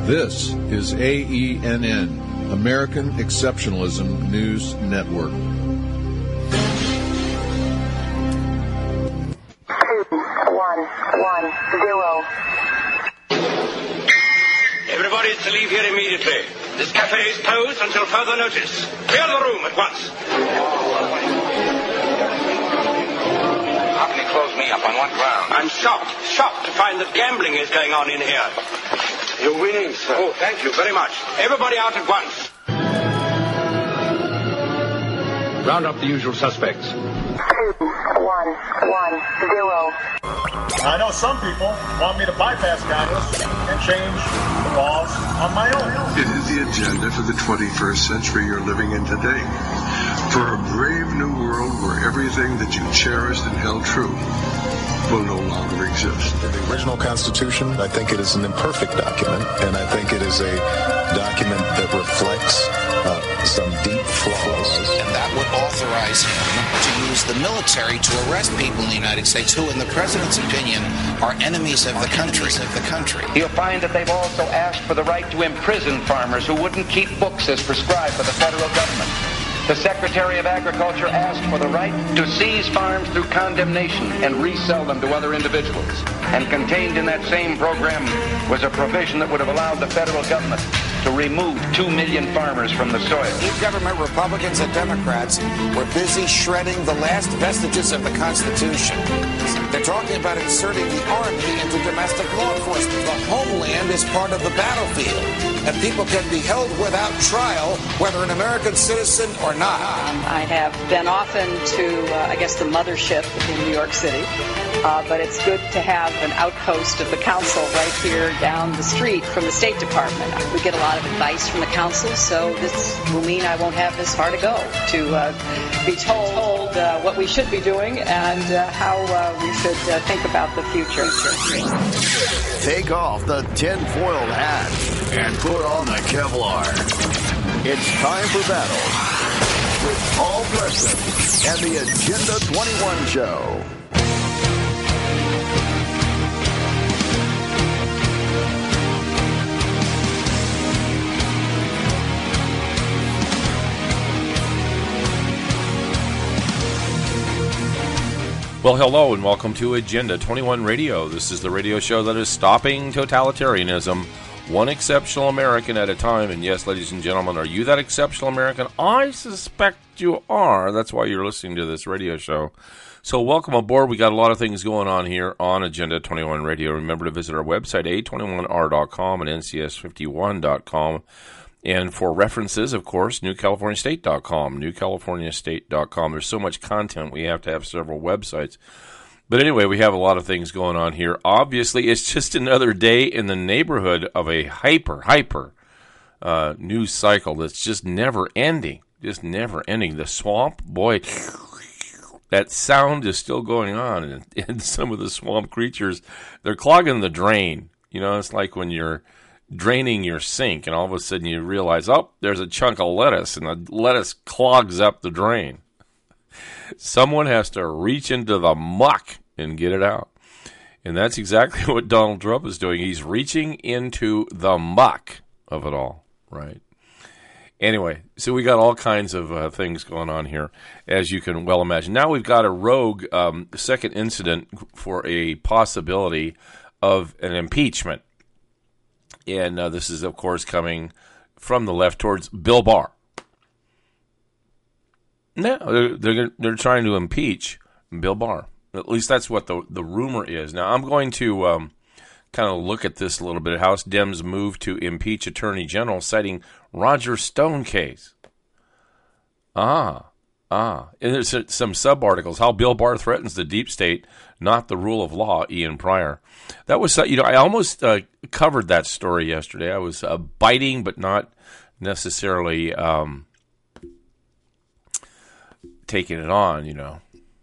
This is AENN, American Exceptionalism News Network. 2110. Everybody is to leave here immediately. This cafe is closed until further notice. Clear the room at once. How can he close me up on what ground? I'm shocked to find that gambling is going on in here. You're winning, sir. Oh, thank you very much. Everybody out at once. Round up the usual suspects. 2110. I know some people want me to bypass Congress and change the laws on my own. It is the agenda for the 21st century you're living in today. For a brave new world where everything that you cherished and held true will no longer exist. The original Constitution, I think it is an imperfect document, and I think it is a document that reflects some deep flaws. And that would authorize him to use the military to arrest people in the United States who, in the president's opinion, are enemies of the country. You'll find that they've also asked for the right to imprison farmers who wouldn't keep books as prescribed by the federal government. The Secretary of Agriculture asked for the right to seize farms through condemnation and resell them to other individuals. And contained in that same program was a provision that would have allowed the federal government to remove 2 million farmers from the soil. Government Republicans and Democrats were busy shredding the last vestiges of the Constitution. They're talking about inserting the Army into domestic law enforcement. The homeland is part of the battlefield, and people can be held without trial, whether an American citizen or not. I have been often to, the mothership in New York City, but it's good to have an outpost of the council right here down the street from the State Department. We get a lot of advice from the council, so this will mean I won't have this far to go to be told what we should be doing and how we should think about the future. Take off the tinfoil hat and put on the Kevlar. It's time for battle with Paul Preston and the Agenda 21 Show. Well, hello and welcome to Agenda 21 Radio. This is the radio show that is stopping totalitarianism, one exceptional American at a time. And yes, ladies and gentlemen, are you that exceptional American? I suspect you are. That's why you're listening to this radio show. So welcome aboard. We got a lot of things going on here on Agenda 21 Radio. Remember to visit our website, a21r.com and ncs51.com. And for references, of course, newcaliforniastate.com, newcaliforniastate.com. There's so much content, we have to have several websites. But anyway, we have a lot of things going on here. Obviously, it's just another day in the neighborhood of a hyper news cycle that's just never ending. The swamp, boy, that sound is still going on. And some of the swamp creatures, they're clogging the drain. You know, it's like when you're draining your sink, and all of a sudden you realize, oh, there's a chunk of lettuce, and the lettuce clogs up the drain. Someone has to reach into the muck and get it out. And that's exactly what Donald Trump is doing. He's reaching into the muck of it all, right? Anyway, so we got all kinds of things going on here, as you can well imagine. Now we've got a rogue second incident for a possibility of an impeachment. And this is, of course, coming from the left towards Bill Barr. No, they're trying to impeach Bill Barr. At least that's what the rumor is. Now, I'm going to kind of look at this a little bit. House Dems move to impeach Attorney General, citing Roger Stone case. And there's some sub-articles. How Bill Barr threatens the deep state, not the rule of law, Ian Pryor. That was, I almost covered that story yesterday. I was biting, but not necessarily taking it on,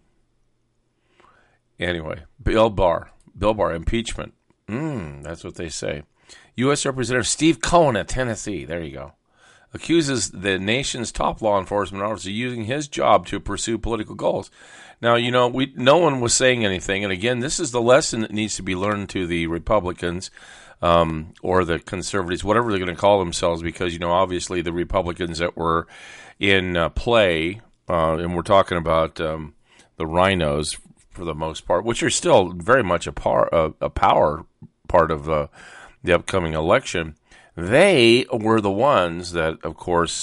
Anyway, Bill Barr, impeachment. That's what they say. U.S. Representative Steve Cohen of Tennessee. There you go. accuses the nation's top law enforcement officer of using his job to pursue political goals. Now, no one was saying anything, and again, this is the lesson that needs to be learned to the Republicans or the conservatives, whatever they're going to call themselves, because, obviously the Republicans that were in play, and we're talking about the rhinos for the most part, which are still very much a power part of the upcoming election. They were the ones that, of course,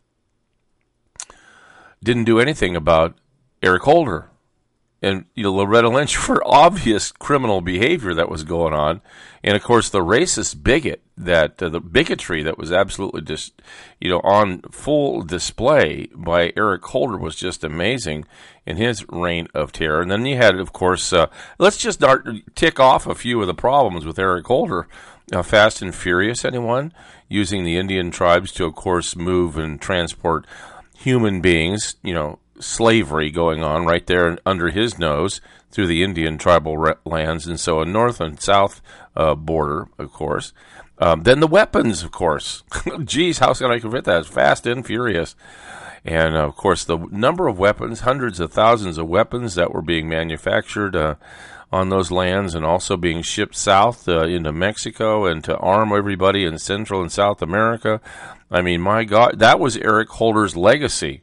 didn't do anything about Eric Holder and Loretta Lynch for obvious criminal behavior that was going on, and of course the racist bigot the bigotry that was absolutely just on full display by Eric Holder was just amazing in his reign of terror. And then you had, of course, let's just tick off a few of the problems with Eric Holder. Fast and Furious, anyone? Using the Indian tribes to, of course, move and transport human beings, slavery going on right there under his nose through the Indian tribal lands, and so a north and south border, of course. Then the weapons, of course. Geez, how can I forget that? It's Fast and Furious. And, of course, the number of weapons, hundreds of thousands of weapons that were being manufactured on those lands and also being shipped south into Mexico and to arm everybody in Central and South America. I mean, my God, that was Eric Holder's legacy.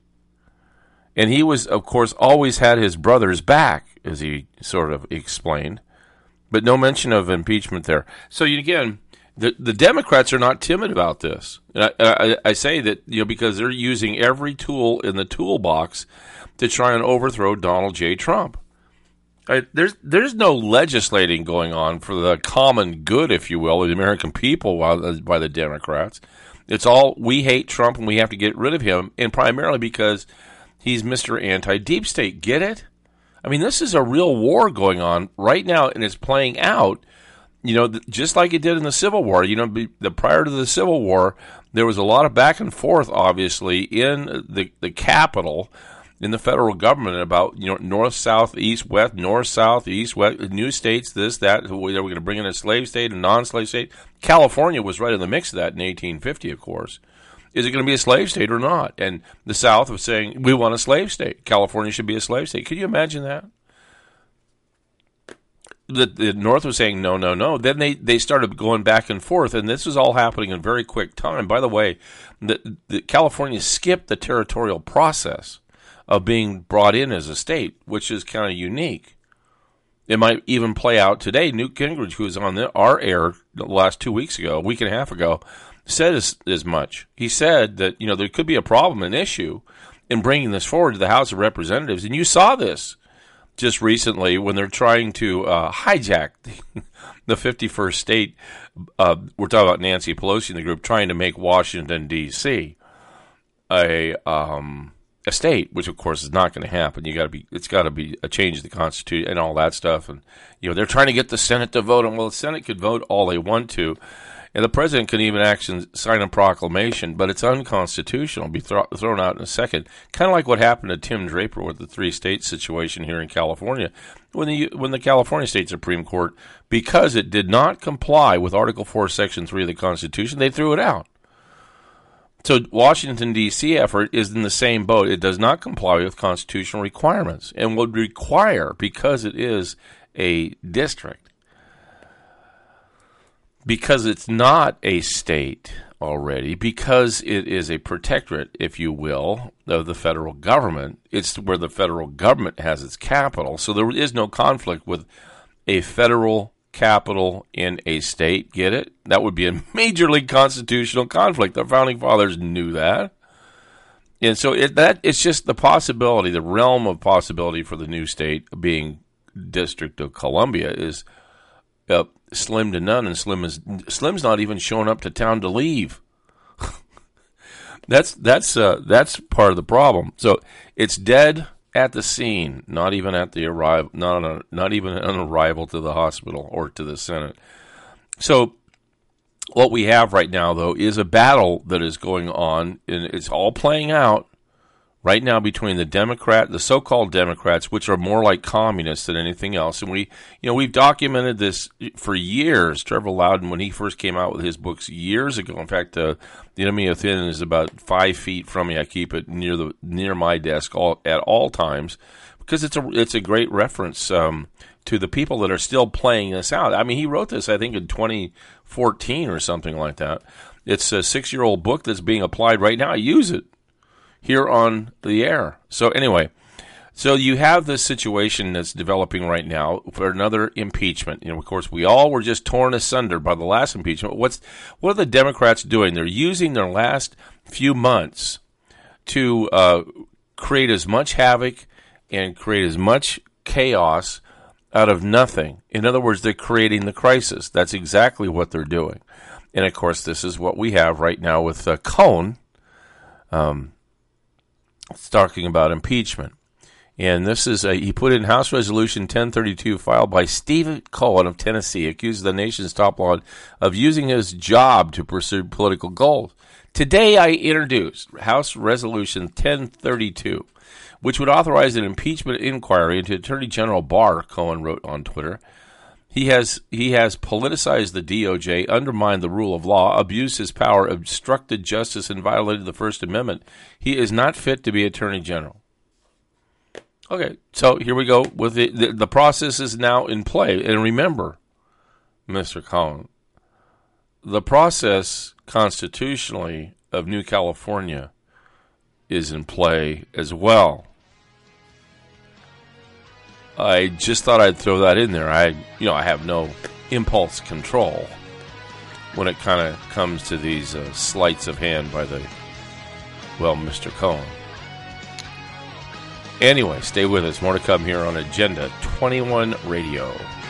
And he was, of course, always had his brother's back, as he sort of explained. But no mention of impeachment there. So, again, the Democrats are not timid about this. And I say that, because they're using every tool in the toolbox to try and overthrow Donald J. Trump. There's no legislating going on for the common good, if you will, of the American people by the Democrats. It's all, we hate Trump and we have to get rid of him, and primarily because he's Mr. Anti-Deep State. Get it? I mean, this is a real war going on right now, and it's playing out, just like it did in the Civil War. Prior to the Civil War, there was a lot of back and forth, obviously, in the Capitol, in the federal government about, north, south, east, west, north, south, east, west, new states, this, that. They were going to bring in a slave state, a non-slave state. California was right in the mix of that in 1850, of course. Is it going to be a slave state or not? And the South was saying, we want a slave state. California should be a slave state. Could you imagine that? The North was saying, no, no, no. Then they started going back and forth, and this was all happening in very quick time. By the way, the California skipped the territorial process of being brought in as a state, which is kind of unique. It might even play out today. Newt Gingrich, who was on our air the last 2 weeks ago, a week and a half ago, said as much. He said that, there could be a problem, an issue, in bringing this forward to the House of Representatives. And you saw this just recently when they're trying to hijack the 51st state. We're talking about Nancy Pelosi and the group trying to make Washington, D.C. a state, which of course is not going to happen. It's got to be a change of the Constitution and all that stuff. And they're trying to get the Senate to vote. And well, the Senate could vote all they want to. And the president can even actually sign a proclamation, but it's unconstitutional. It'll be thrown out in a second. Kind of like what happened to Tim Draper with the three-state situation here in California, when the California State Supreme Court, because it did not comply with Article 4, Section 3 of the Constitution, they threw it out. So Washington, D.C. effort is in the same boat. It does not comply with constitutional requirements and would require, because it is a district, because it's not a state already, because it is a protectorate, if you will, of the federal government. It's where the federal government has its capital. So there is no conflict with a federal capital in a state. Get it? That would be a majorly constitutional conflict. The Founding Fathers knew that. And so it's just the possibility, the realm of possibility for the new state being District of Columbia is slim to none, and Slim's not even showing up to town to leave. That's part of the problem. So it's dead at the scene, not even at the arrival, not even an arrival to the hospital or to the Senate. So what we have right now, though, is a battle that is going on, and it's all playing out right now between the so-called Democrats, which are more like communists than anything else. And we've documented this for years. Trevor Loudon, when he first came out with his books years ago, in fact, The Enemy Within is about 5 feet from me. I keep it near my desk at all times because it's a great reference to the people that are still playing this out. I mean, he wrote this, I think, in 2014 or something like that. It's a 6-year-old book that's being applied right now. I use it here on the air. So anyway, so you have this situation that's developing right now for another impeachment. Of course, we all were just torn asunder by the last impeachment. What are the Democrats doing? They're using their last few months to create as much havoc and create as much chaos out of nothing. In other words, they're creating the crisis. That's exactly what they're doing. And, of course, this is what we have right now with Cohen. It's talking about impeachment. And this is he put in House Resolution 1032 filed by Steve Cohen of Tennessee, accuses the nation's top law of using his job to pursue political goals. Today I introduced House Resolution 1032, which would authorize an impeachment inquiry into Attorney General Barr, Cohen wrote on Twitter. He has politicized the DOJ, undermined the rule of law, abused his power, obstructed justice, and violated the First Amendment. He is not fit to be Attorney General. Okay, so here we go. With the process is now in play. And remember, Mr. Cohen, the process constitutionally of New California is in play as well. I just thought I'd throw that in there. I have no impulse control when it kind of comes to these sleights of hand by Mr. Cohen. Anyway, stay with us. More to come here on Agenda 21 Radio.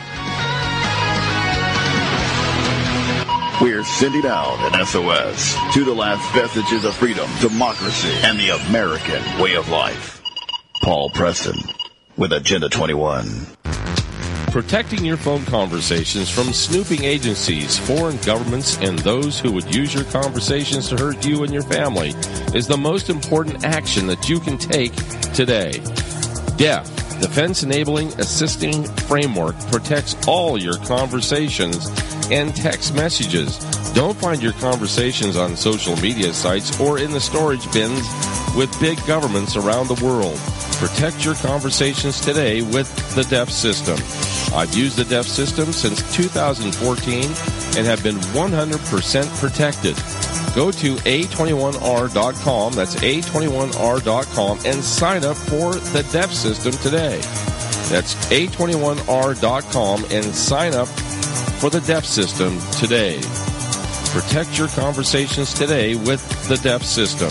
We're sending out an SOS to the last vestiges of freedom, democracy, and the American way of life. Paul Preston with Agenda 21. Protecting your phone conversations from snooping agencies, foreign governments, and those who would use your conversations to hurt you and your family is the most important action that you can take today. DEF, Defense Enabling Assisting Framework, protects all your conversations and text messages. Don't find your conversations on social media sites or in the storage bins with big governments around the world. Protect your conversations today with the DEF system. I've used the DEF system since 2014 and have been 100% protected. Go to A21R.com, that's A21R.com, and sign up for the DEF system today. That's A21R.com and sign up for the DEF system today. Protect your conversations today with the DEF system.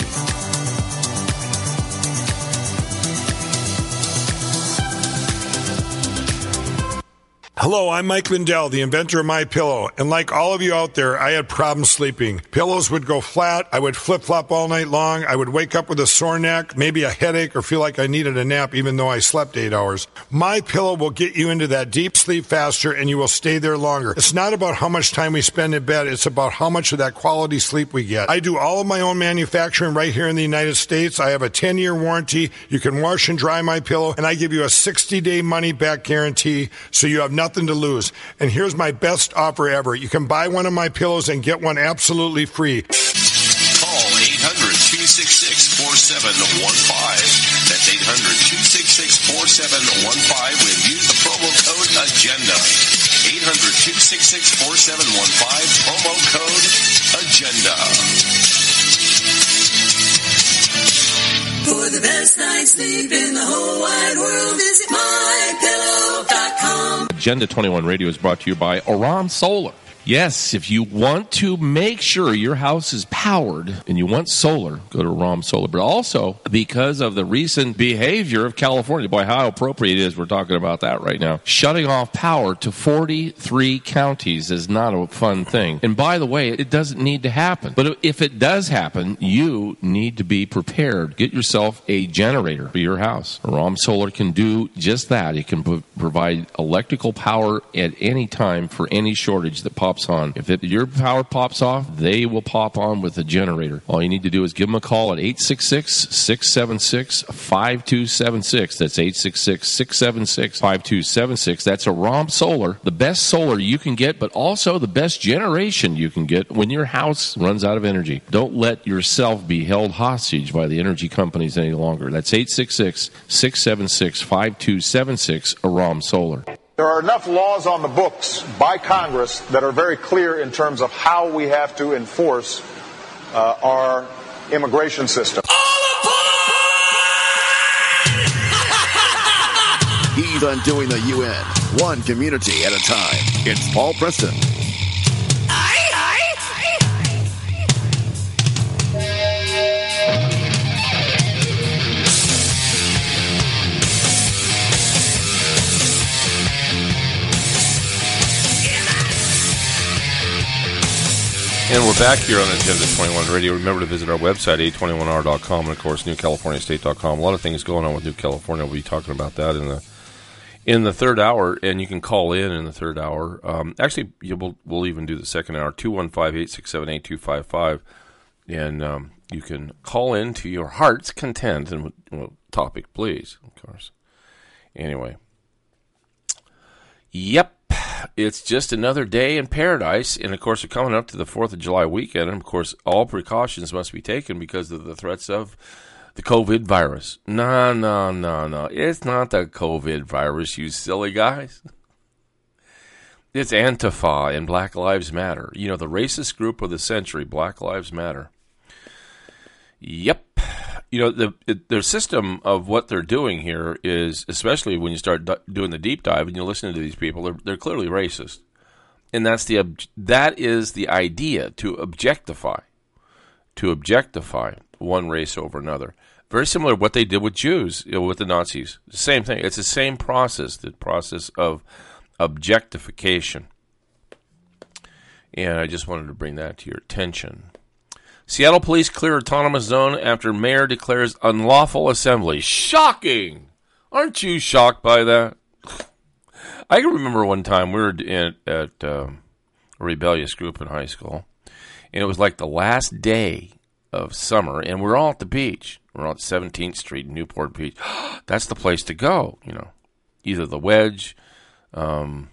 Hello, I'm Mike Lindell, the inventor of MyPillow, and like all of you out there, I had problems sleeping. Pillows would go flat, I would flip-flop all night long, I would wake up with a sore neck, maybe a headache, or feel like I needed a nap even though I slept 8 hours. MyPillow will get you into that deep sleep faster and you will stay there longer. It's not about how much time we spend in bed, it's about how much of that quality sleep we get. I do all of my own manufacturing right here in the United States. I have a 10-year warranty. You can wash and dry MyPillow, and I give you a 60-day money-back guarantee, so you have nothing to lose. And here's my best offer ever. You can buy one of my pillows and get one absolutely free. Call 800-266-4715. That's 800-266-4715 and use the promo code AGENDA. 800-266-4715, promo code AGENDA. For the best night's sleep in the whole wide world, visit MyPillow.com. Agenda 21 Radio is brought to you by Aram Solar. Yes, if you want to make sure your house is powered and you want solar, go to Aram Solar. But also, because of the recent behavior of California, boy, how appropriate it is we're talking about that right now. Shutting off power to 43 counties is not a fun thing. And by the way, it doesn't need to happen. But if it does happen, you need to be prepared. Get yourself a generator for your house. Aram Solar can do just that. It can provide electrical power at any time for any shortage that pops pops on. If your power pops off, they will pop on with a generator. All you need to do is give them a call at 866-676-5276. That's 866-676-5276. That's Aram Solar, the best solar you can get, but also the best generation you can get when your house runs out of energy. Don't let yourself be held hostage by the energy companies any longer. That's 866-676-5276, Aram Solar. There are enough laws on the books by Congress that are very clear in terms of how we have to enforce our immigration system. He's undoing the UN, one community at a time. It's Paul Preston. And we're back here on Agenda 21 Radio. Remember to visit our website, a21r.com, and, of course, newcaliforniastate.com. A lot of things going on with New California. We'll be talking about that in the third hour, and you can call in the third hour. Actually, we'll even do the second hour, 215-867-8255, and you can call in to your heart's content and topic, please, of course. Anyway. Yep. It's just another day in paradise, and of course we're coming up to the 4th of July weekend, and of course all precautions must be taken because of the threats of the COVID virus. No. It's not the COVID virus, you silly guys. It's Antifa and Black Lives Matter. You know, the racist group of the century, Black Lives Matter. Yep. You know, the system of what they're doing here is, especially when you start doing the deep dive and you're listening to these people, they're clearly racist. And that is the idea, to objectify one race over another. Very similar to what they did with Jews, with the Nazis. The same thing. It's the same process, the process of objectification. And I just wanted to bring that to your attention. Seattle police clear autonomous zone after mayor declares unlawful assembly. Shocking! Aren't you shocked by that? I can remember one time we were at a rebellious group in high school, and it was like the last day of summer, and we're all at the beach. We're on 17th Street in Newport Beach. That's the place to go, Either the Wedge, down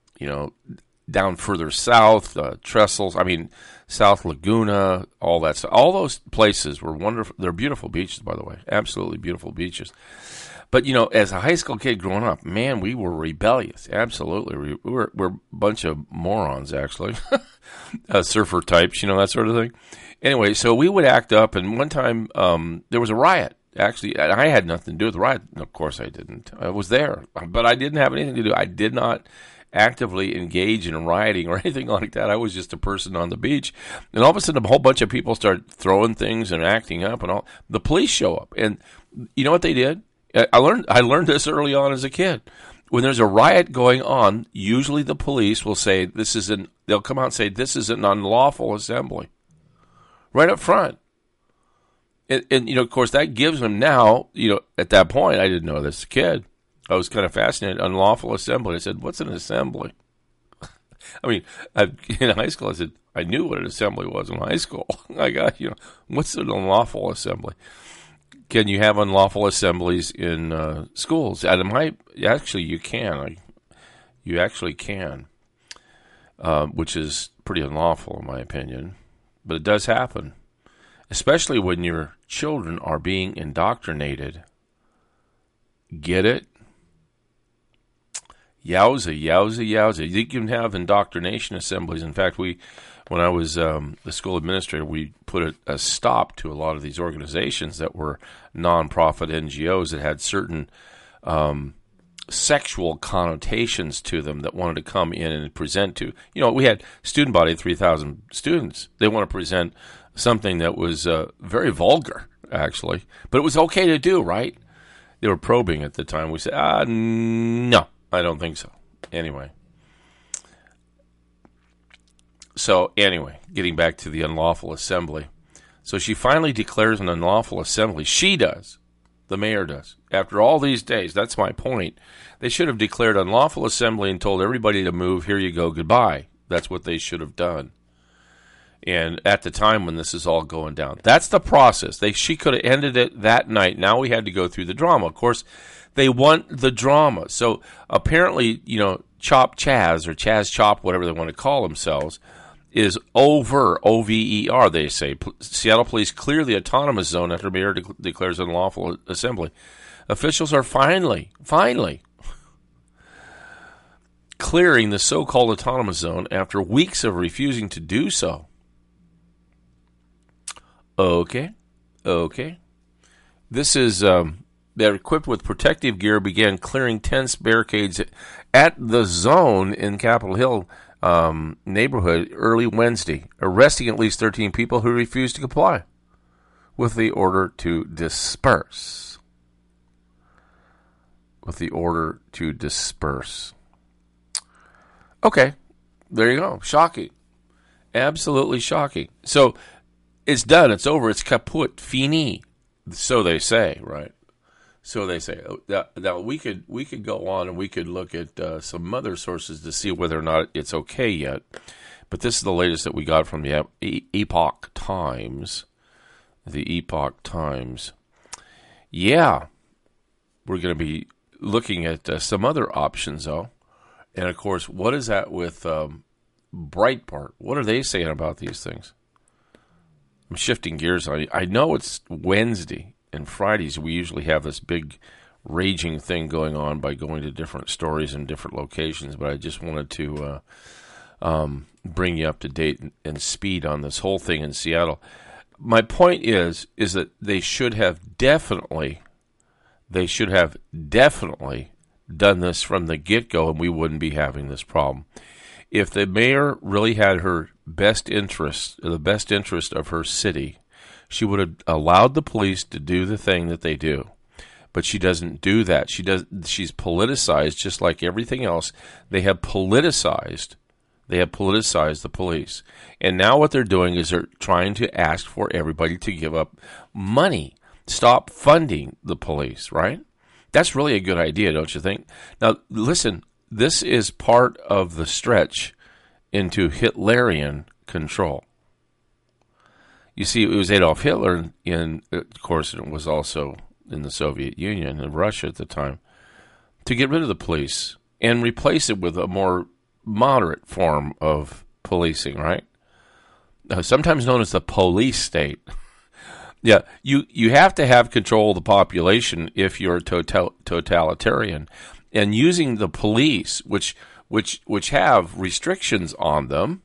further south, Trestles, South Laguna, all that stuff. All those places were wonderful. They're beautiful beaches, by the way. Absolutely beautiful beaches. But, as a high school kid growing up, man, we were rebellious. Absolutely. We're a bunch of morons, actually. Surfer types, that sort of thing. Anyway, so we would act up, and one time there was a riot. Actually, I had nothing to do with the riot. Of course I didn't. I was there, but I didn't have anything to do. I did not actively engage in rioting or anything like that. I was just a person on the beach. And all of a sudden, a whole bunch of people start throwing things and acting up and all. The police show up. And you know what they did? I learned this early on as a kid. When there's a riot going on, usually the police will say, they'll come out and say, this is an unlawful assembly. Right up front. And of course, that gives them now, at that point, I didn't know this as a kid. I was kind of fascinated. Unlawful assembly. I said, what's an assembly? In high school, I said, I knew what an assembly was in high school. I got, what's an unlawful assembly? Can you have unlawful assemblies in schools? Actually, you can. You actually can, which is pretty unlawful in my opinion. But it does happen, especially when your children are being indoctrinated. Get it? Yowza. You can have indoctrination assemblies. In fact, when I was the school administrator, we put a stop to a lot of these organizations that were nonprofit NGOs that had certain sexual connotations to them that wanted to come in and present to. We had student body of 3,000 students. They want to present something that was very vulgar, actually. But it was okay to do, right? They were probing at the time. We said, no. I don't think so. Anyway. Getting back to the unlawful assembly. So she finally declares an unlawful assembly. She does. The mayor does. After all these days, that's my point. They should have declared unlawful assembly and told everybody to move. Here you go. Goodbye. That's what they should have done. And at the time when this is all going down, that's the process. She could have ended it that night. Now we had to go through the drama. Of course, they want the drama. So apparently, Chop Chaz or Chaz Chop, whatever they want to call themselves, is over, O-V-E-R, they say. Seattle police clear the autonomous zone after mayor declares unlawful assembly. Officials are finally clearing the so-called autonomous zone after weeks of refusing to do so. Okay. This is, they're equipped with protective gear, began clearing tense barricades at the zone in Capitol Hill neighborhood early Wednesday, arresting at least 13 people who refused to comply with the order to disperse. Okay, there you go. Shocking. Absolutely shocking. So, it's done. It's over. It's kaput. Fini. So they say, right? So they say. Now we could go on and we could look at some other sources to see whether or not it's okay yet. But this is the latest that we got from the Epoch Times. The Epoch Times. Yeah. We're going to be looking at some other options, though. And, of course, what is that with Breitbart? What are they saying about these things? I'm shifting gears on you. I know it's Wednesday, and Fridays we usually have this big raging thing going on by going to different stories and different locations, but I just wanted to bring you up to date and speed on this whole thing in Seattle. My point is that they should have definitely done this from the get-go, and we wouldn't be having this problem. If the mayor really had her best interest, the best interest of her city, she would have allowed the police to do the thing that they do. But she doesn't do that. She's politicized just like everything else. They have politicized the police. And now what they're doing is they're trying to ask for everybody to give up money. Stop funding the police, right? That's really a good idea, don't you think? Now, listen, this is part of the stretch into Hitlerian control. You see, it was Adolf Hitler, of course, it was also in the Soviet Union and Russia at the time, to get rid of the police and replace it with a more moderate form of policing, right? Sometimes known as the police state. Yeah, you have to have control of the population if you're a totalitarian. And using the police, which have restrictions on them,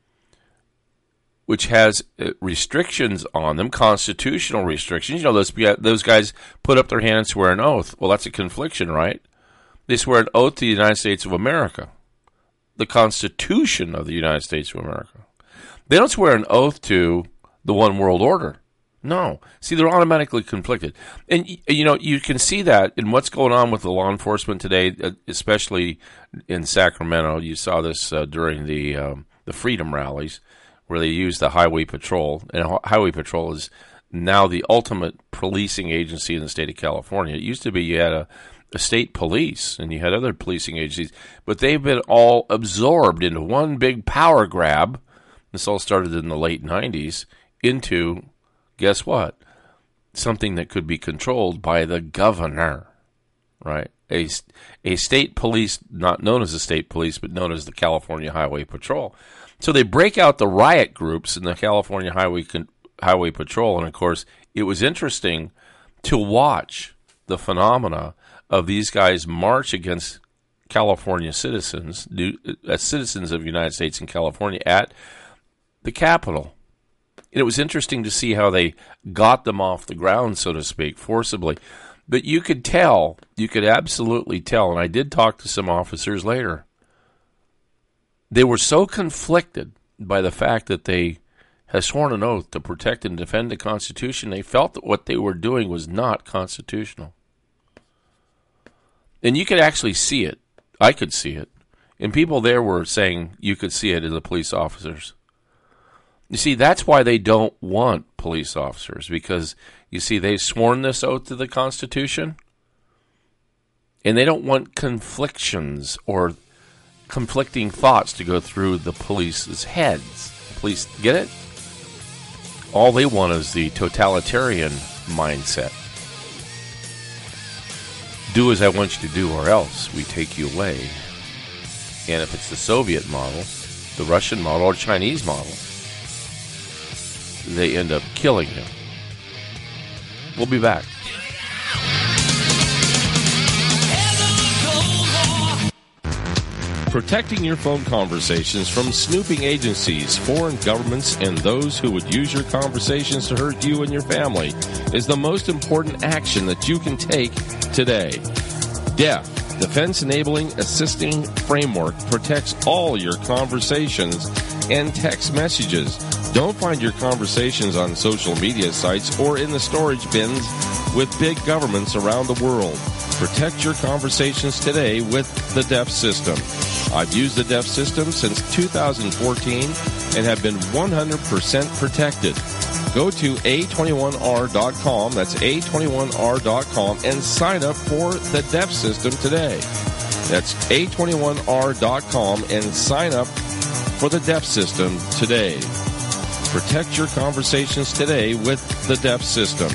constitutional restrictions. Those guys put up their hand and swear an oath. Well, that's a confliction, right? They swear an oath to the United States of America, the Constitution of the United States of America. They don't swear an oath to the one world order. No. See, they're automatically conflicted. And, you can see that in what's going on with the law enforcement today, especially in Sacramento. You saw this during the Freedom rallies where they used the Highway Patrol. And Highway Patrol is now the ultimate policing agency in the state of California. It used to be you had a state police and you had other policing agencies, but they've been all absorbed into one big power grab. This all started in the late 90s into... guess what? Something that could be controlled by the governor, right? A state police, not known as the state police, but known as the California Highway Patrol. So they break out the riot groups in the California Highway Patrol, and of course, it was interesting to watch the phenomena of these guys march against California citizens, citizens of the United States and California at the Capitol. And it was interesting to see how they got them off the ground, so to speak, forcibly. But you could absolutely tell, and I did talk to some officers later. They were so conflicted by the fact that they had sworn an oath to protect and defend the Constitution, they felt that what they were doing was not constitutional. And you could actually see it. I could see it. And people there were saying you could see it in the police officers. You see, that's why they don't want police officers, because, you see, they've sworn this oath to the Constitution, and they don't want conflictions or conflicting thoughts to go through the police's heads. Police, get it? All they want is the totalitarian mindset. Do as I want you to do or else we take you away. And if it's the Soviet model, the Russian model, or Chinese model, they end up killing him. We'll be back. Protecting your phone conversations from snooping agencies, foreign governments, and those who would use your conversations to hurt you and your family is the most important action that you can take today. DEF, Defense Enabling Assisting Framework, protects all your conversations and text messages. Don't find your conversations on social media sites or in the storage bins with big governments around the world. Protect your conversations today with the DEF system. I've used the DEF system since 2014 and have been 100% protected. Go to A21R.com, that's A21R.com, and sign up for the DEF system today. That's A21R.com and sign up for the DEF system today. Protect your conversations today with the DEF system.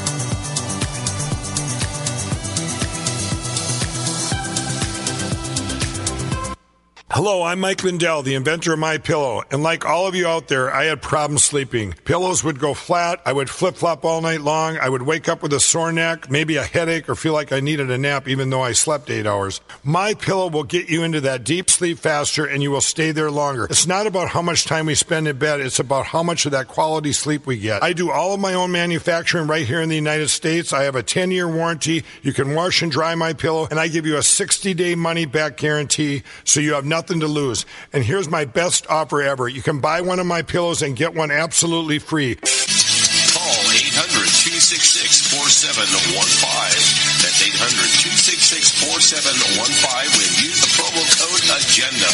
Hello, I'm Mike Lindell, the inventor of MyPillow, and like all of you out there, I had problems sleeping. Pillows would go flat, I would flip-flop all night long, I would wake up with a sore neck, maybe a headache, or feel like I needed a nap even though I slept 8 hours. MyPillow will get you into that deep sleep faster and you will stay there longer. It's not about how much time we spend in bed, it's about how much of that quality sleep we get. I do all of my own manufacturing right here in the United States. I have a 10-year warranty. You can wash and dry MyPillow, and I give you a 60-day money-back guarantee, so you have nothing to lose. And here's my best offer ever. You can buy one of my pillows and get one absolutely free. Call 800-266-4715. That's 800-266-4715 when you use the promo code AGENDA.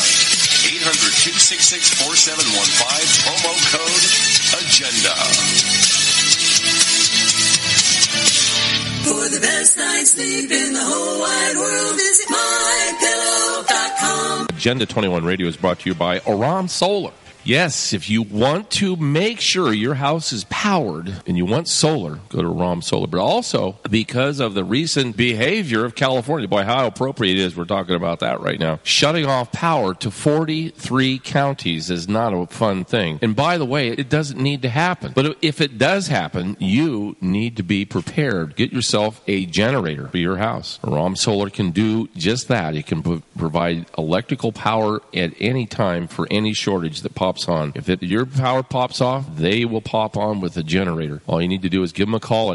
800-266-4715, promo code AGENDA. For the best night's sleep in the whole wide world, visit MyPillow.com. Agenda 21 Radio is brought to you by Aram Solar. Yes, if you want to make sure your house is powered and you want solar, go to Aram Solar. But also, because of the recent behavior of California, boy, how appropriate it is, we're talking about that right now. Shutting off power to 43 counties is not a fun thing. And by the way, it doesn't need to happen. But if it does happen, you need to be prepared. Get yourself a generator for your house. Aram Solar can do just that. It can provide electrical power at any time for any shortage that pops on. If your power pops off, they will pop on with a generator. All you need to do is give them a call at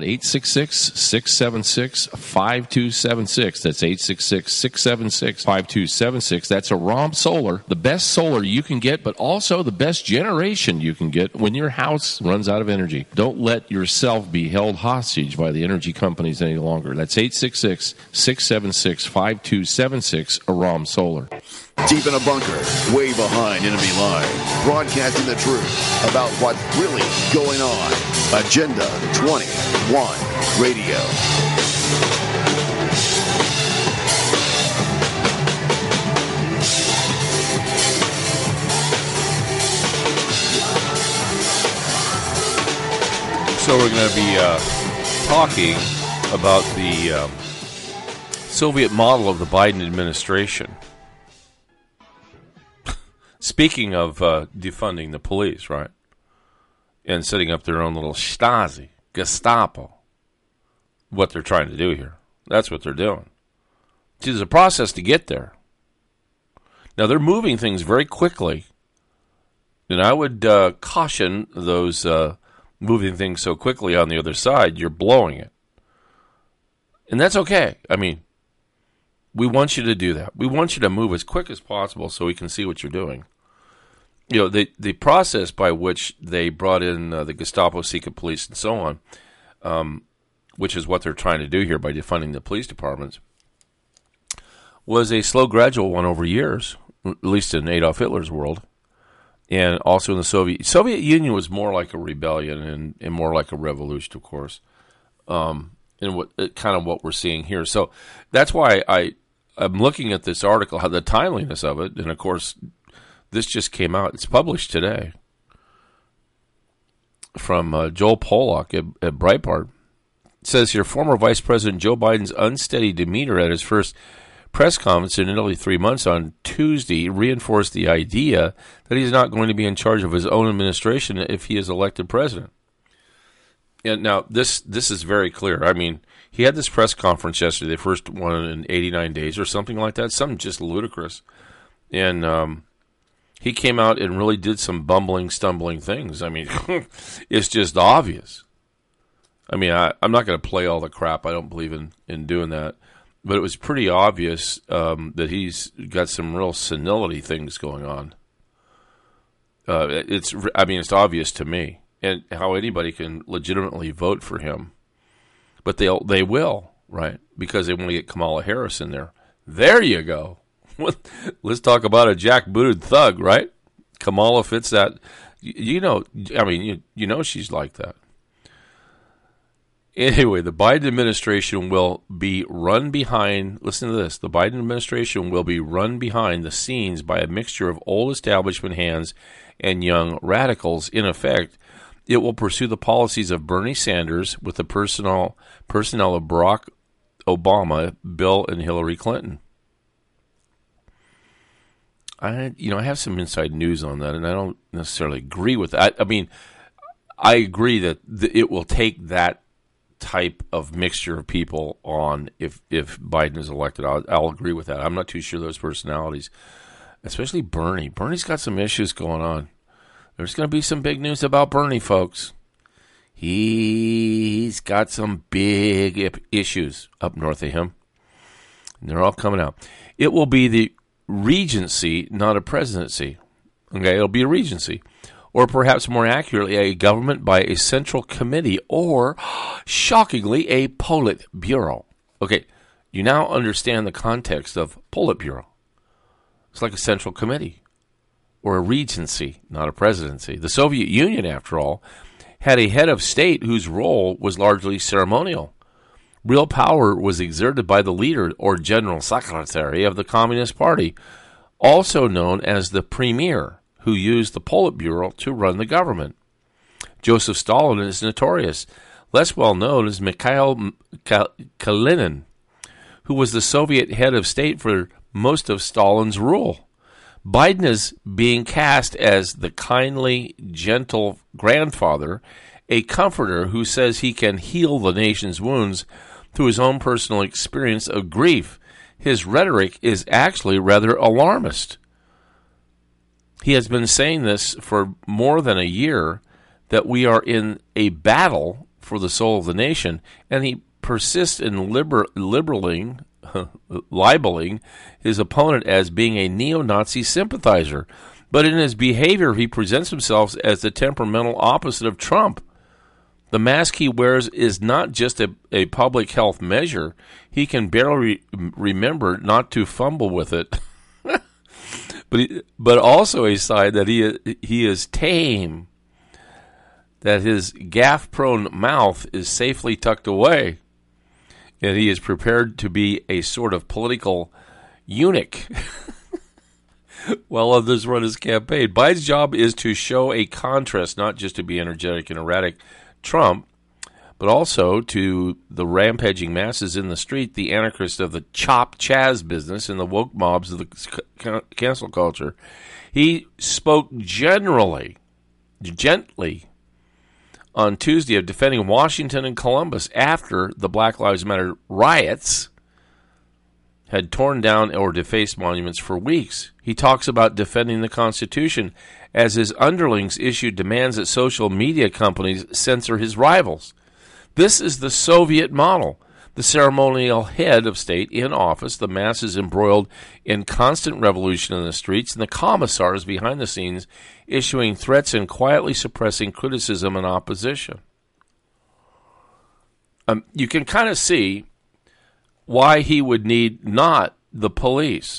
866-676-5276. That's 866-676-5276. That's Aram Solar, the best solar you can get, but also the best generation you can get when your house runs out of energy. Don't let yourself be held hostage by the energy companies any longer. That's 866-676-5276, Aram Solar. Deep in a bunker, way behind enemy lines, broadcasting the truth about what's really going on. Agenda 21 Radio. So we're going to be talking about the Soviet model of the Biden administration. Speaking of defunding the police, right, and setting up their own little Stasi, Gestapo, what they're trying to do here. That's what they're doing. See, there's a process to get there. Now, they're moving things very quickly, and I would caution those moving things so quickly on the other side, you're blowing it. And that's okay. I mean, we want you to do that. We want you to move as quick as possible so we can see what you're doing. You know, the process by which they brought in the Gestapo, secret police, and so on, which is what they're trying to do here by defunding the police departments, was a slow, gradual one over years, at least in Adolf Hitler's world, and also in the Soviet Union was more like a rebellion and more like a revolution, of course, and what we're seeing here. So that's why I'm looking at this article, how the timeliness of it, and of course, this just came out. It's published today from Joel Pollack at Breitbart. It says here, former Vice President Joe Biden's unsteady demeanor at his first press conference in nearly 3 months on Tuesday reinforced the idea that he's not going to be in charge of his own administration if he is elected president. And now, this is very clear. I mean, he had this press conference yesterday, the first one in 89 days or something like that, something just ludicrous. And he came out and really did some bumbling, stumbling things. I mean, it's just obvious. I mean, I'm not going to play all the crap. I don't believe in doing that. But it was pretty obvious that he's got some real senility things going on. It's obvious to me, and how anybody can legitimately vote for him. But they will, right? Because they want to get Kamala Harris in there. There you go. Let's talk about a jackbooted thug, right? Kamala fits that. You know she's like that. Anyway, the Biden administration will be run behind, listen to this, the Biden administration will be run behind the scenes by a mixture of old establishment hands and young radicals. In effect, it will pursue the policies of Bernie Sanders with the personnel of Barack Obama, Bill, and Hillary Clinton. I have some inside news on that, and I don't necessarily agree with that. I mean, I agree that it will take that type of mixture of people on if Biden is elected. I'll agree with that. I'm not too sure those personalities, especially Bernie. Bernie's got some issues going on. There's going to be some big news about Bernie, folks. He's got some big issues up north of him, and they're all coming out. It will be the regency, not a presidency. Okay, it'll be a regency. Or perhaps more accurately, a government by a central committee, or, shockingly, a Politburo. Okay, you now understand the context of Politburo. It's like a central committee, or a regency, not a presidency. The Soviet Union, after all, had a head of state whose role was largely ceremonial. Real power was exerted by the leader, or general secretary, of the Communist Party, also known as the premier, who used the Politburo to run the government. Joseph Stalin is notorious. Less well known is Mikhail Kalinin, who was the Soviet head of state for most of Stalin's rule. Biden is being cast as the kindly, gentle grandfather, a comforter who says he can heal the nation's wounds through his own personal experience of grief. His rhetoric is actually rather alarmist. He has been saying this for more than a year, that we are in a battle for the soul of the nation, and he persists in libeling his opponent as being a neo-Nazi sympathizer. But in his behavior, he presents himself as the temperamental opposite of Trump. The mask he wears is not just a public health measure. He can barely remember not to fumble with it. But also a sign that he is tame, that his gaffe-prone mouth is safely tucked away, and he is prepared to be a sort of political eunuch while others run his campaign. Biden's job is to show a contrast, not just to be energetic and erratic Trump, but also to the rampaging masses in the street, the anarchists of the chop chaz business, and the woke mobs of the cancel culture. He spoke gently on Tuesday of defending Washington and Columbus after the Black Lives Matter riots had torn down or defaced monuments for weeks. He talks about defending the Constitution as his underlings issued demands that social media companies censor his rivals. This is the Soviet model. The ceremonial head of state in office, the masses embroiled in constant revolution in the streets, and the commissars behind the scenes issuing threats and quietly suppressing criticism and opposition. You can kind of see why he would need not the police,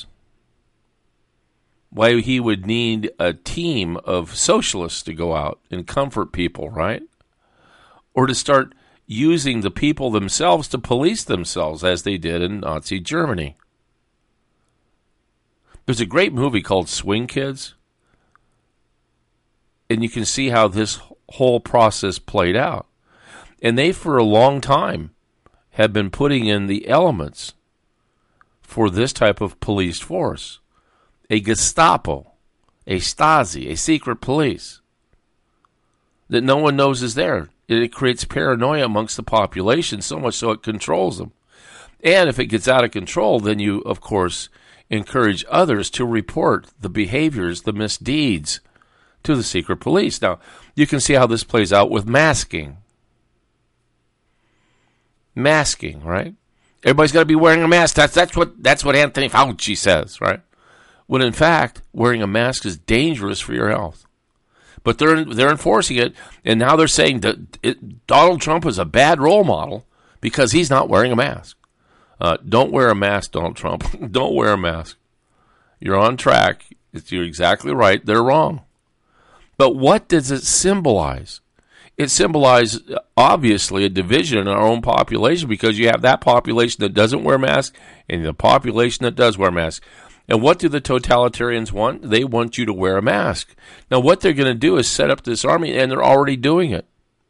why he would need a team of socialists to go out and comfort people, right? Or to start using the people themselves to police themselves, as they did in Nazi Germany. There's a great movie called Swing Kids, and you can see how this whole process played out. And they, for a long time, have been putting in the elements for this type of police force. A Gestapo, a Stasi, a secret police that no one knows is there. It creates paranoia amongst the population, so much so it controls them. And if it gets out of control, then you, of course, encourage others to report the behaviors, the misdeeds to the secret police. Now, you can see how this plays out with masking. Masking, right? Everybody's got to be wearing a mask. That's what Anthony Fauci says, right? When in fact, wearing a mask is dangerous for your health. But they're enforcing it, and now they're saying that Donald Trump is a bad role model because he's not wearing a mask. Don't wear a mask, Donald Trump. Don't wear a mask. You're on track. You're exactly right. They're wrong. But what does it symbolize? It symbolizes, obviously, a division in our own population, because you have that population that doesn't wear masks and the population that does wear masks. And what do the totalitarians want? They want you to wear a mask. Now, what they're going to do is set up this army, and they're already doing it.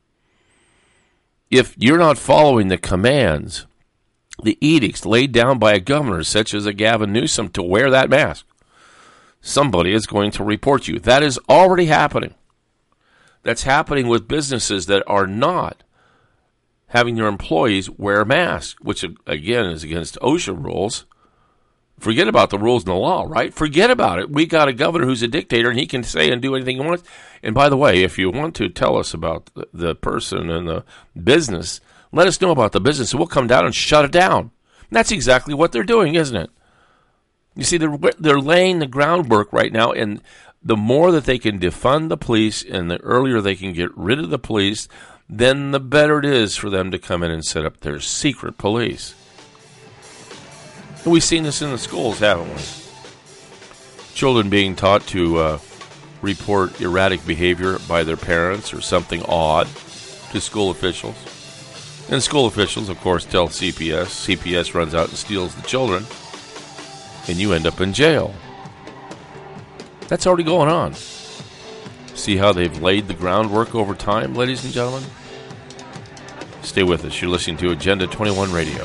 If you're not following the commands, the edicts laid down by a governor such as a Gavin Newsom to wear that mask, somebody is going to report you. That is already happening. That's happening with businesses that are not having their employees wear masks, which, again, is against OSHA rules. Forget about the rules and the law, right? Forget about it. We got a governor who's a dictator, and he can say and do anything he wants. And by the way, if you want to tell us about the person and the business, let us know about the business, and we'll come down and shut it down. And that's exactly what they're doing, isn't it? You see, they're laying the groundwork right now, and the more that they can defund the police and the earlier they can get rid of the police, then the better it is for them to come in and set up their secret police. And we've seen this in the schools, haven't we? Children being taught to report erratic behavior by their parents or something odd to school officials. And school officials, of course, tell CPS. CPS runs out and steals the children, and you end up in jail. That's already going on. See how they've laid the groundwork over time, ladies and gentlemen? Stay with us. You're listening to Agenda 21 Radio.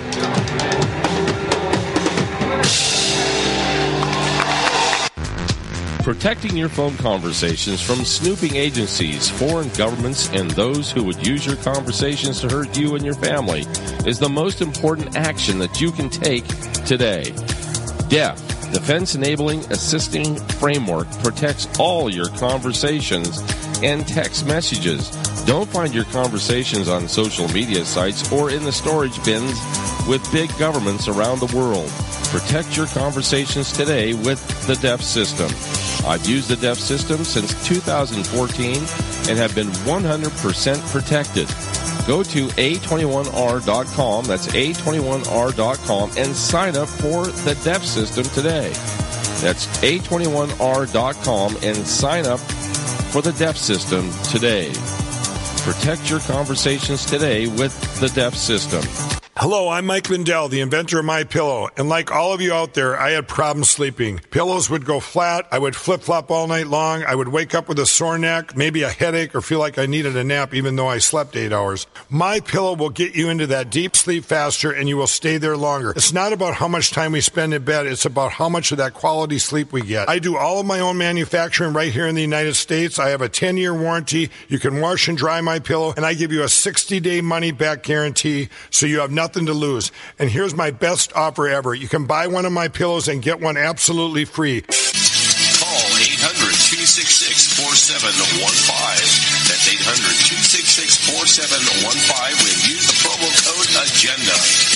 Protecting your phone conversations from snooping agencies, foreign governments, and those who would use your conversations to hurt you and your family is the most important action that you can take today. DEF, Defense Enabling Assisting Framework, protects all your conversations and text messages. Don't find your conversations on social media sites or in the storage bins with big governments around the world. Protect your conversations today with the DEF system. I've used the DEF system since 2014 and have been 100% protected. Go to A21R.com, that's A21R.com, and sign up for the DEF system today. That's A21R.com and sign up for the DEF system today. Protect your conversations today with the DEF system. Hello, I'm Mike Lindell, the inventor of MyPillow, and like all of you out there, I had problems sleeping. Pillows would go flat, I would flip-flop all night long, I would wake up with a sore neck, maybe a headache, or feel like I needed a nap even though I slept 8 hours. MyPillow will get you into that deep sleep faster, and you will stay there longer. It's not about how much time we spend in bed, it's about how much of that quality sleep we get. I do all of my own manufacturing right here in the United States. I have a 10-year warranty. You can wash and dry MyPillow, and I give you a 60-day money-back guarantee, so you have nothing to lose. And here's my best offer ever. You can buy one of my pillows and get one absolutely free. Call 800-266-4715. That's 800-266-4715 when use the promo code AGENDA.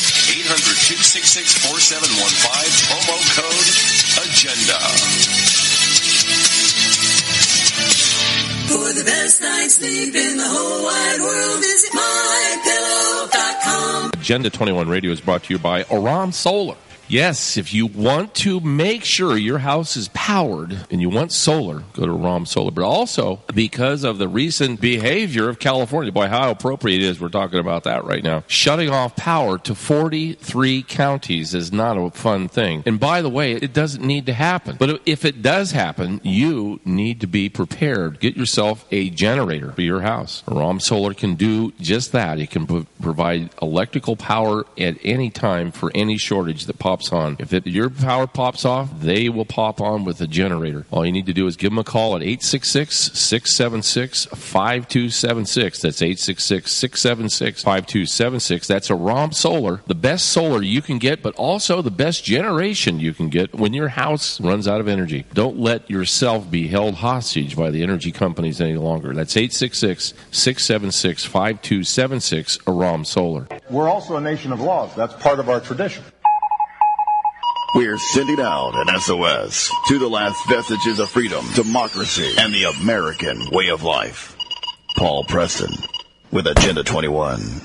800-266-4715, promo code AGENDA. For the best night's sleep in the whole wide world, visit MyPillow.com. Agenda 21 Radio is brought to you by Oran Solar. Yes, if you want to make sure your house is powered and you want solar, go to ROM Solar. But also, because of the recent behavior of California, boy, how appropriate it is we're talking about that right now. Shutting off power to 43 counties is not a fun thing. And by the way, it doesn't need to happen. But if it does happen, you need to be prepared. Get yourself a generator for your house. ROM Solar can do just that. It can provide electrical power at any time for any shortage that pops on. If your power pops off, they will pop on with a generator. All you need to do is give them a call at 866-676-5276. That's 866-676-5276. That's a ROM Solar, the best solar you can get, but also the best generation you can get when your house runs out of energy. Don't let yourself be held hostage by the energy companies any longer. That's 866-676-5276, a ROM Solar. We're also a nation of laws. That's part of our tradition. We're sending out an SOS to the last vestiges of freedom, democracy, and the American way of life. Paul Preston with Agenda 21.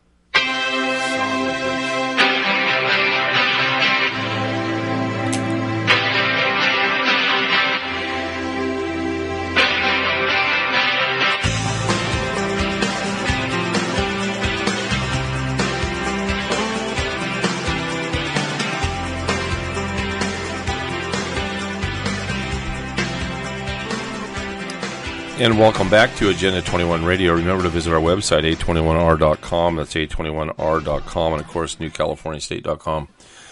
And welcome back to Agenda 21 Radio. Remember to visit our website, a21r.com. That's a21r.com. And, of course, newcaliforniastate.com.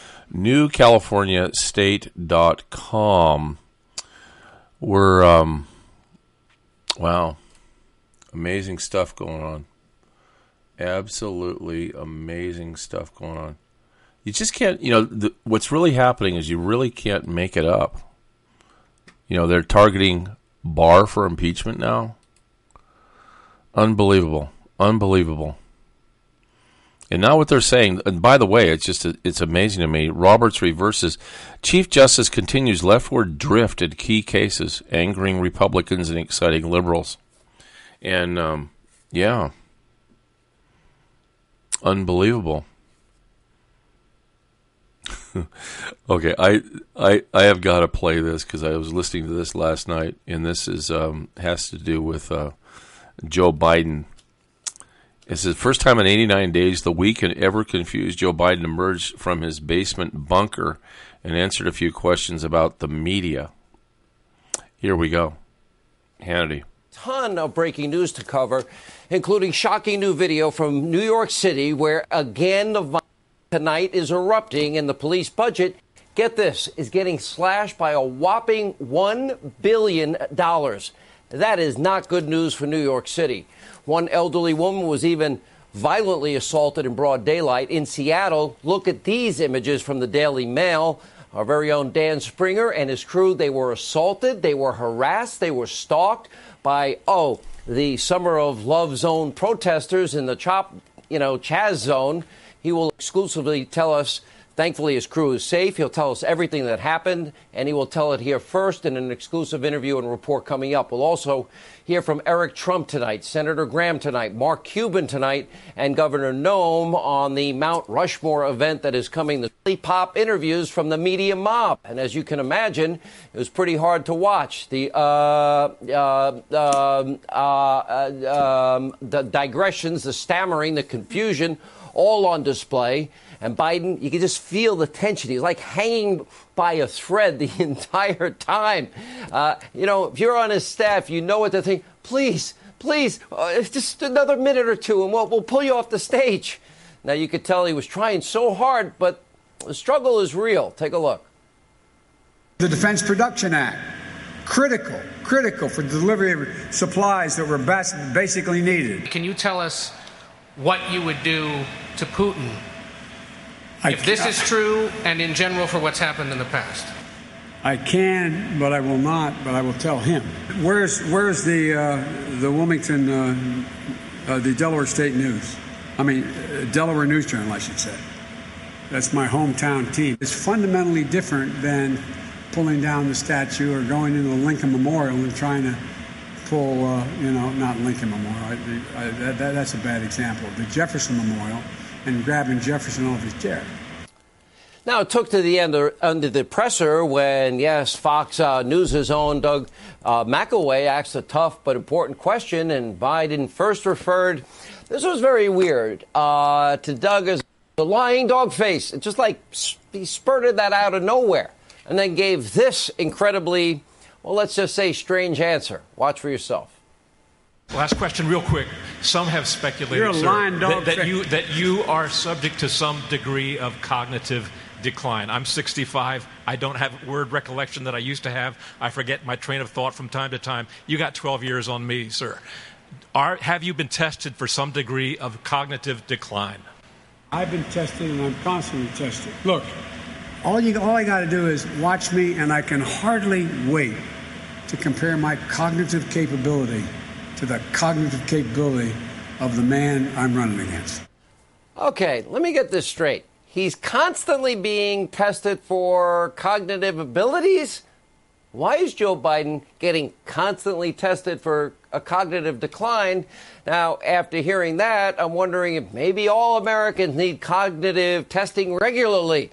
newcaliforniastate.com. We're, wow, amazing stuff going on. Absolutely amazing stuff going on. You just can't, what's really happening is you really can't make it up. They're targeting Barr for impeachment now. Unbelievable. And now what they're saying, and by the way, it's amazing to me. Roberts reverses. Chief Justice continues leftward drift in key cases, angering Republicans and exciting liberals. And, yeah. Unbelievable. Okay, I have got to play this because I was listening to this last night, and this is has to do with Joe Biden. It's the first time in 89 days the weak and ever confused Joe Biden emerged from his basement bunker and answered a few questions about the media. Here we go. Hannity. Ton of breaking news to cover, including shocking new video from New York City where, again, the violence tonight is erupting and the police budget, get this, is getting slashed by a whopping $1 billion. That is not good news for New York City. One elderly woman was even violently assaulted in broad daylight. In Seattle, look at these images from the Daily Mail. Our very own Dan Springer and his crew, they were assaulted, they were harassed, they were stalked by, the Summer of Love Zone protesters in the Chaz Zone. He will exclusively tell us, thankfully his crew is safe. He'll tell us everything that happened, and he will tell it here first in an exclusive interview and report coming up. We'll also hear from Eric Trump tonight, Senator Graham tonight, Mark Cuban tonight, and Governor Noem on the Mount Rushmore event that is coming. The pop interviews from the media mob. And as you can imagine, it was pretty hard to watch. The digressions, the stammering, the confusion, all on display. And Biden, you can just feel the tension. He's like hanging by a thread the entire time. If you're on his staff, you know what to think. Please, just another minute or two and we'll pull you off the stage. Now, you could tell he was trying so hard, but the struggle is real. Take a look. The Defense Production Act, critical for the delivery of supplies that were basically needed. Can you tell us what you would do to Putin if this is true and in general for what's happened in the past? I can, but I will not, but I will tell him. Where's the Wilmington, the Delaware State News? Delaware News Journal, I should say. That's my hometown team. It's fundamentally different than pulling down the statue or going into the Lincoln Memorial and trying to pull, not Lincoln Memorial. That's a bad example. The Jefferson Memorial and grabbing Jefferson off his chair. Now, it took to the end under the presser when, yes, Fox News' own Doug McElway asked a tough but important question, and Biden first referred, this was very weird, to Doug as the lying dog face. It just like he spurted that out of nowhere and then gave this incredibly, well, let's just say strange answer. Watch for yourself. Last question real quick. Some have speculated, sir, that you are subject to some degree of cognitive decline. I'm 65. I don't have word recollection that I used to have. I forget my train of thought from time to time. You got 12 years on me, sir. Have you been tested for some degree of cognitive decline? I've been tested, and I'm constantly tested. Look, all I got to do is watch me, and I can hardly wait to compare my cognitive capability to the cognitive capability of the man I'm running against. Okay, let me get this straight. He's constantly being tested for cognitive abilities? Why is Joe Biden getting constantly tested for a cognitive decline? Now, after hearing that, I'm wondering if maybe all Americans need cognitive testing regularly.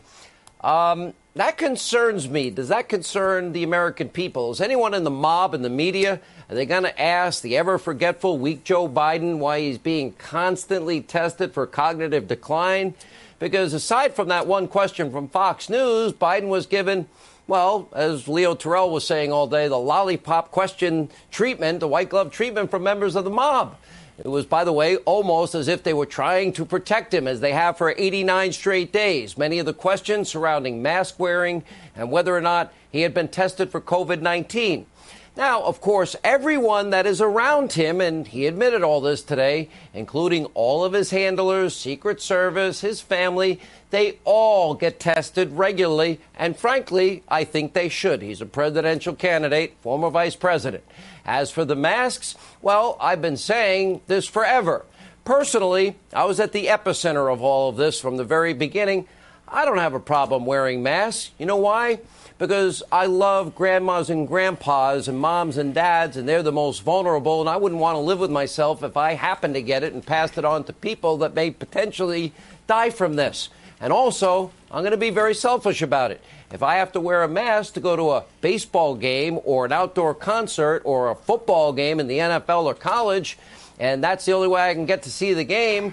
That concerns me. Does that concern the American people? Is anyone in the mob and the media, are they going to ask the ever-forgetful, weak Joe Biden why he's being constantly tested for cognitive decline? Because aside from that one question from Fox News, Biden was given, well, as Leo Terrell was saying all day, the lollipop question treatment, the white glove treatment from members of the mob. It was, by the way, almost as if they were trying to protect him, as they have for 89 straight days. Many of the questions surrounding mask wearing and whether or not he had been tested for COVID-19. Now, of course, everyone that is around him, and he admitted all this today, including all of his handlers, Secret Service, his family, they all get tested regularly, and frankly, I think they should. He's a presidential candidate, former vice president. As for the masks, well, I've been saying this forever. Personally, I was at the epicenter of all of this from the very beginning. I don't have a problem wearing masks. You know why? Because I love grandmas and grandpas and moms and dads, and they're the most vulnerable, and I wouldn't want to live with myself if I happened to get it and passed it on to people that may potentially die from this. And also, I'm going to be very selfish about it. If I have to wear a mask to go to a baseball game or an outdoor concert or a football game in the NFL or college, and that's the only way I can get to see the game,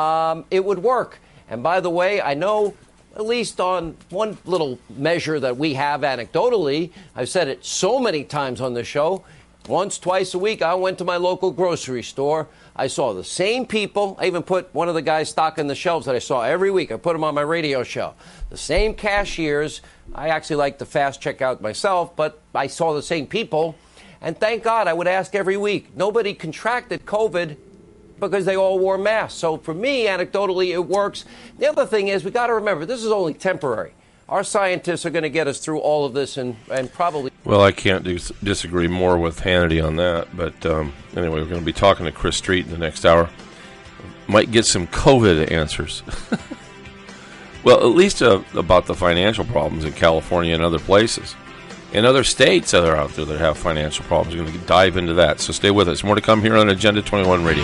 it would work. And by the way, I know, at least on one little measure that we have anecdotally, I've said it so many times on the show, once, twice a week, I went to my local grocery store. I saw the same people. I even put one of the guys stocking the shelves that I saw every week. I put them on my radio show. The same cashiers. I actually like the fast checkout myself, but I saw the same people. And thank God, I would ask every week. Nobody contracted COVID because they all wore masks. So for me, anecdotally, it works. The other thing is, we got to remember, this is only temporary. Our scientists are going to get us through all of this and probably... Well, I can't disagree more with Hannity on that. But anyway, we're going to be talking to Chris Street in the next hour. Might get some COVID answers. Well, at least about the financial problems in California and other places. And other states that are out there that have financial problems. We're going to dive into that. So stay with us. More to come here on Agenda 21 Radio.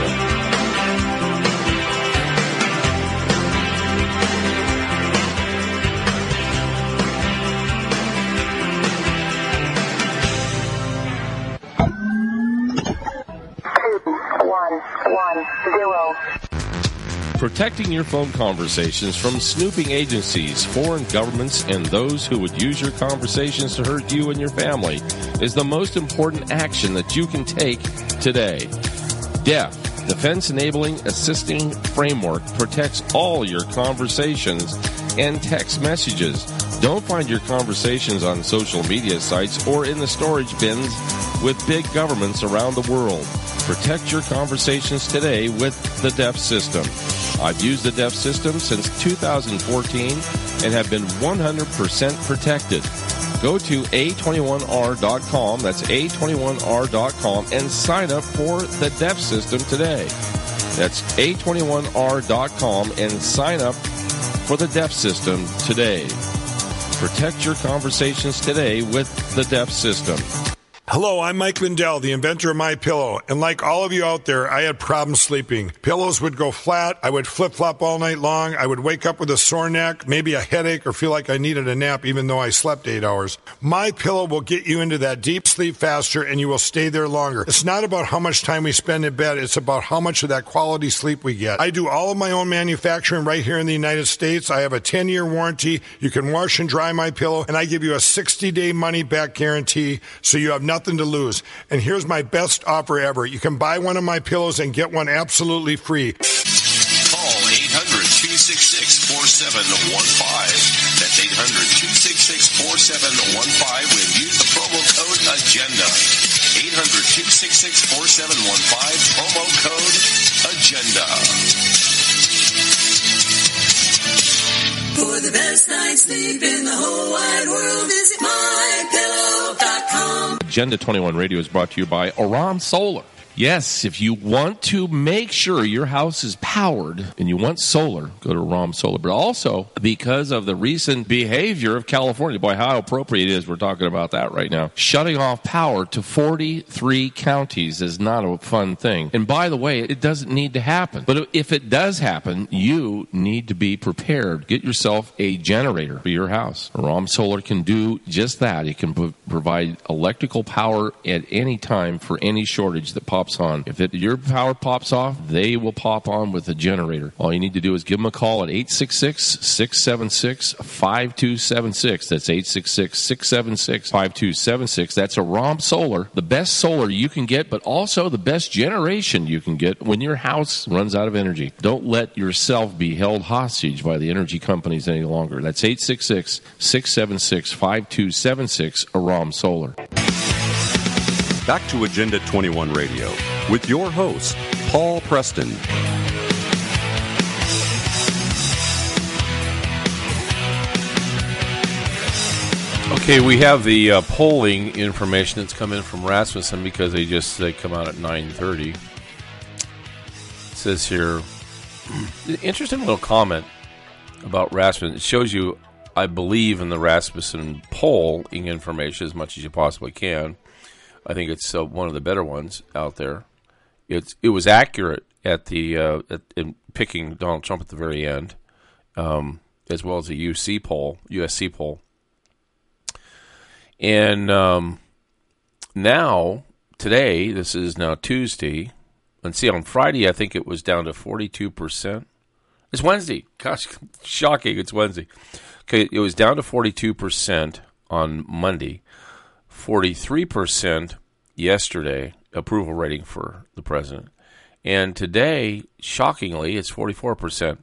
Protecting your phone conversations from snooping agencies, foreign governments, and those who would use your conversations to hurt you and your family is the most important action that you can take today. DEF, Defense Enabling Assisting Framework, protects all your conversations and text messages. Don't find your conversations on social media sites or in the storage bins with big governments around the world. Protect your conversations today with the DEF system. I've used the DEF system since 2014 and have been 100% protected. Go to A21R.com, that's A21R.com, and sign up for the DEF system today. That's A21R.com and sign up for the DEF system today. Protect your conversations today with the DEF system. Hello, I'm Mike Lindell, the inventor of MyPillow, and like all of you out there, I had problems sleeping. Pillows would go flat, I would flip-flop all night long, I would wake up with a sore neck, maybe a headache, or feel like I needed a nap even though I slept 8 hours. MyPillow will get you into that deep sleep faster, and you will stay there longer. It's not about how much time we spend in bed, it's about how much of that quality sleep we get. I do all of my own manufacturing right here in the United States. I have a 10-year warranty. You can wash and dry MyPillow, and I give you a 60-day money-back guarantee, so you have nothing to lose. And here's my best offer ever. You can buy one of my pillows and get one absolutely free. Call 800-266-4715. That's 800-266-4715 when use the promo code AGENDA. 800-266-4715, promo code AGENDA. For the best night's sleep in the whole wide world, visit MyPillow.com. Agenda 21 Radio is brought to you by Aram Solar. Yes, if you want to make sure your house is powered and you want solar, go to Aram Solar. But also, because of the recent behavior of California, boy, how appropriate it is we're talking about that right now. Shutting off power to 43 counties is not a fun thing. And by the way, it doesn't need to happen. But if it does happen, you need to be prepared. Get yourself a generator for your house. Aram Solar can do just that. It can provide electrical power at any time for any shortage that pops on. If your power pops off, they will pop on with a generator. All you need to do is give them a call at 866-676-5276. That's 866-676-5276. That's Aram Solar, the best solar you can get, but also the best generation you can get when your house runs out of energy. Don't let yourself be held hostage by the energy companies any longer. That's 866-676-5276, Aram Solar. Back to Agenda 21 Radio with your host, Paul Preston. Okay, we have the polling information that's come in from Rasmussen because they come out at 9:30. It says here, interesting little comment about Rasmussen. It shows you, I believe, in the Rasmussen polling information as much as you possibly can. I think it's one of the better ones out there. It was accurate at in picking Donald Trump at the very end, as well as the USC poll. And now, today, this is now Tuesday, and see, on Friday, I think it was down to 42%. It's Wednesday. Gosh, shocking, it's Wednesday. Okay, it was down to 42% on Monday. 43% yesterday, approval rating for the president. And today, shockingly, it's 44%.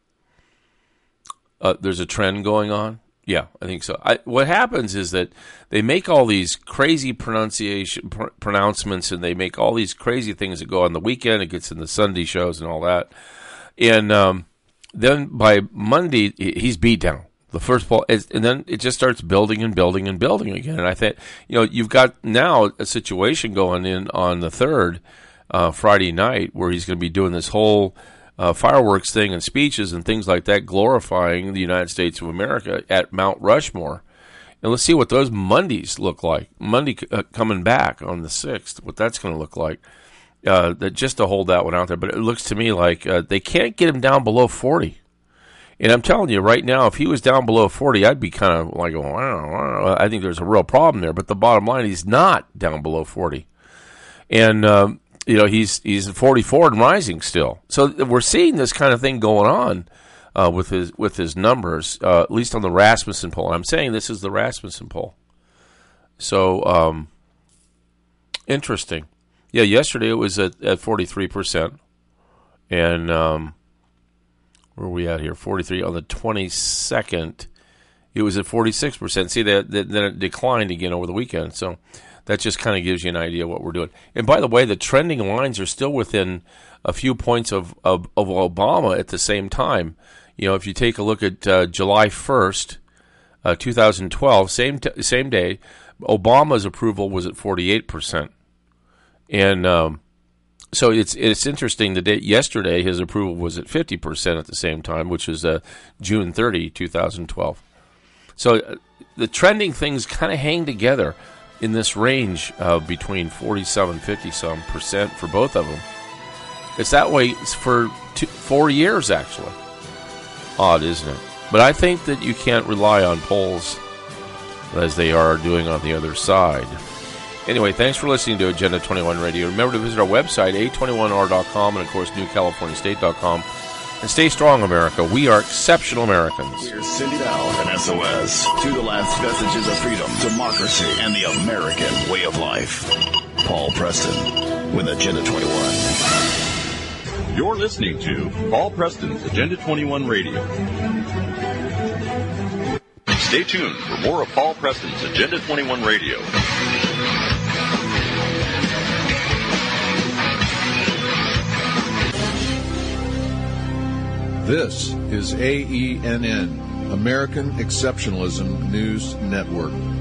There's a trend going on? Yeah, I think so. What happens is that they make all these crazy pronouncements, and they make all these crazy things that go on the weekend. It gets in the Sunday shows and all that. And then by Monday, he's beat down. The first poll, and then it just starts building and building and building again. And I think, you've got now a situation going in on the 3rd, Friday night, where he's going to be doing this whole fireworks thing and speeches and things like that, glorifying the United States of America at Mount Rushmore. And let's see what those Mondays look like. Monday coming back on the 6th, what that's going to look like. Just to hold that one out there. But it looks to me like they can't get him down below 40. And I'm telling you right now, if he was down below 40, I'd be kind of like, wow, I think there's a real problem there. But the bottom line, he's not down below 40. And, he's 44 and rising still. So we're seeing this kind of thing going on with his numbers, at least on the Rasmussen poll. And I'm saying this is the Rasmussen poll. So, interesting. Yeah, yesterday it was at 43%. And, where are we at here? 43 on the 22nd. It was at 46%. See, then it declined again over the weekend. So that just kind of gives you an idea of what we're doing. And by the way, the trending lines are still within a few points of Obama at the same time. If you take a look at July 1st, 2012, same day, Obama's approval was at 48%. And so it's interesting. Yesterday, his approval was at 50% at the same time, which is June 30, 2012. So the trending things kind of hang together. in this range of between 47, 50-some percent for both of them. It's that way for 4 years, actually. Odd, isn't it? But I think that you can't rely on polls as they are doing on the other side. Anyway, thanks for listening to Agenda 21 Radio. Remember to visit our website, a21r.com, and, of course, newcaliforniastate.com. And stay strong, America. We are exceptional Americans. We're sending out an SOS to the last vestiges of freedom, democracy, and the American way of life. Paul Preston with Agenda 21. You're listening to Paul Preston's Agenda 21 Radio. Stay tuned for more of Paul Preston's Agenda 21 Radio. This is AENN, American Exceptionalism News Network.